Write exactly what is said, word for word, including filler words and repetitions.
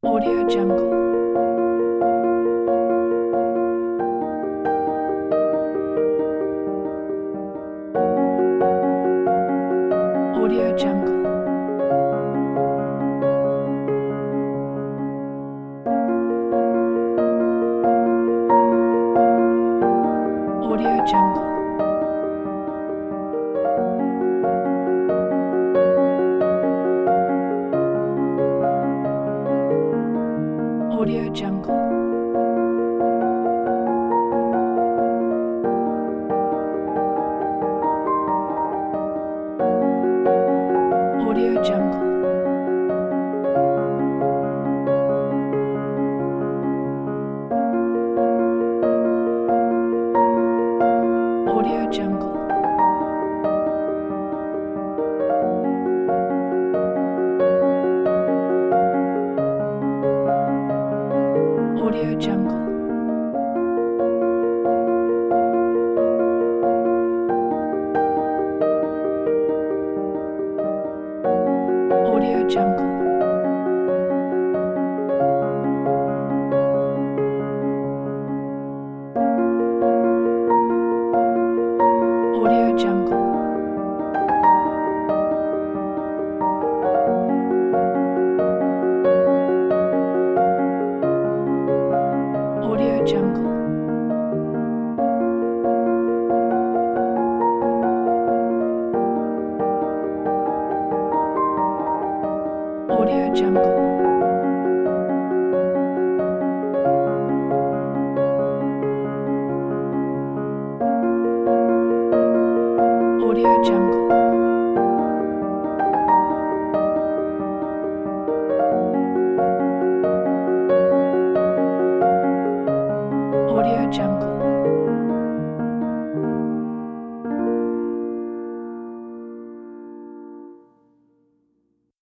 Audio Jungle. Audio Jungle. Audio Jungle. Audio Jungle. Audio Jungle. Audio Jungle. Audio Jungle. Audio Jungle. Audio Jungle. Audio Jungle. Audio Jungle. Audio Jungle. Audio Jungle.